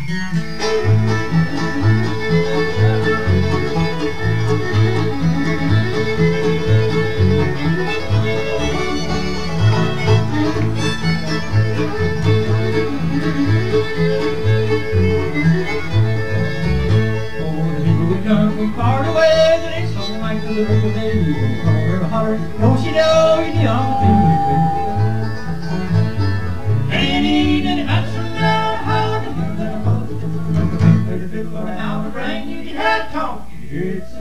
Far away, the next song like the little baby, holler, holler, don't you know you're the only thing we've been. Ain't even about some down how to do that boat. If it's gonna have a rain, you can have talk. It's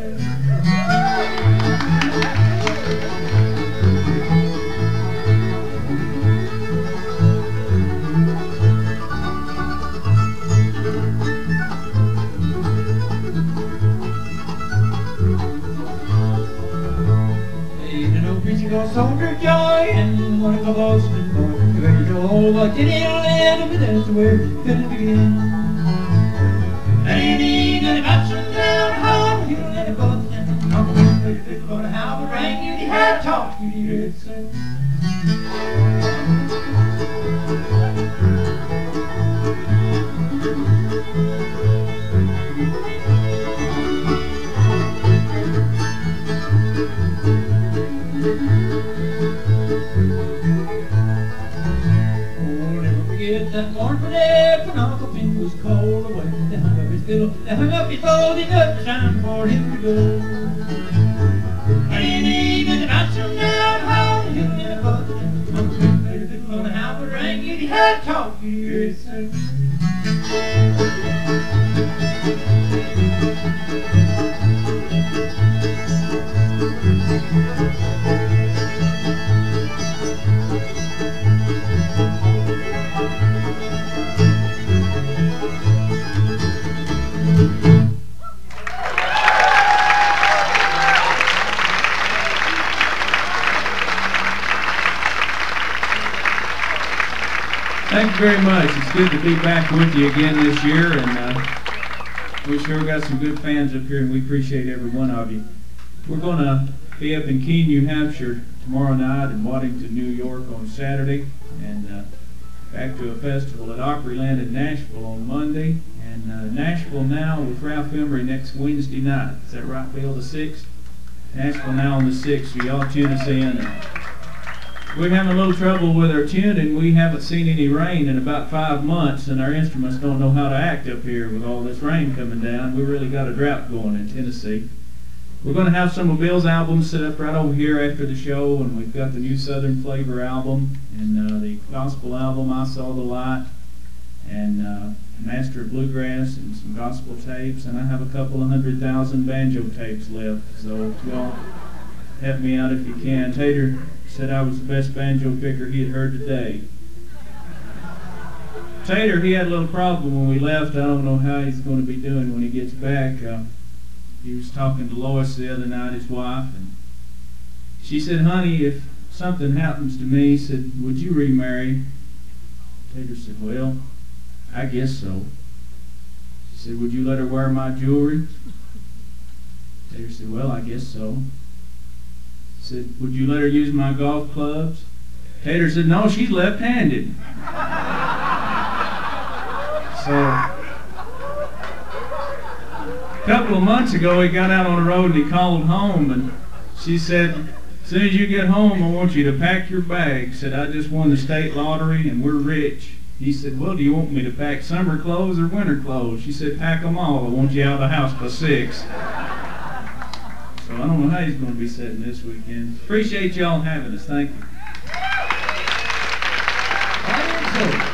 soldier joy and one of the Boston boys. You ready to hold what you need to land, but that's where it's gonna begin. Ain't even about some down home, you let it both stand. But if it's gonna have a rain, you need to have talk, you need to say. That mournful day when Uncle Pink was called away. They hung up his fiddle, they hung up his bow, they got the time for him to go. Ain't even about some down home, you never got the Uncle Pink, if it's gonna have a rain, you had talk, you say. Thank you very much. It's good to be back with you again this year, and we sure got some good fans up here, and we appreciate every one of you. We're going to be up in Keene, New Hampshire tomorrow night, and Waddington, New York on Saturday, and back to a festival at Opryland in Nashville on Monday, and Nashville Now with Ralph Emery next Wednesday night. Is that right, Bill, the 6th? Nashville Now on the 6th, so y'all tune us in. We're having a little trouble with our tuning. We haven't seen any rain in about 5 months, and our instruments don't know how to act up here with all this rain coming down. We really got a drought going in Tennessee. We're going to have some of Bill's albums set up right over here after the show, and we've got the new Southern Flavor album, and the gospel album, I Saw the Light, and Master of Bluegrass, and some gospel tapes, and I have a couple of 100,000 banjo tapes left, so y'all help me out if you can. Tater said I was the best banjo picker he had heard today. Tater, he had a little problem when we left. I don't know how he's going to be doing when he gets back. He was talking to Lois the other night, his wife, and she said, honey, if something happens to me, said, would you remarry? Tater said, well, I guess so. She said, would you let her wear my jewelry? Tater said, well, I guess so. Said, would you let her use my golf clubs? Tater said, no, she's left-handed. So, a couple of months ago, he got out on the road and he called home, and she said, as soon as you get home, I want you to pack your bags. Said, I just won the state lottery and we're rich. He said, well, do you want me to pack summer clothes or winter clothes? She said, pack them all. I want you out of the house by 6. So I don't know how he's going to be sitting this weekend. Appreciate y'all having us. Thank you.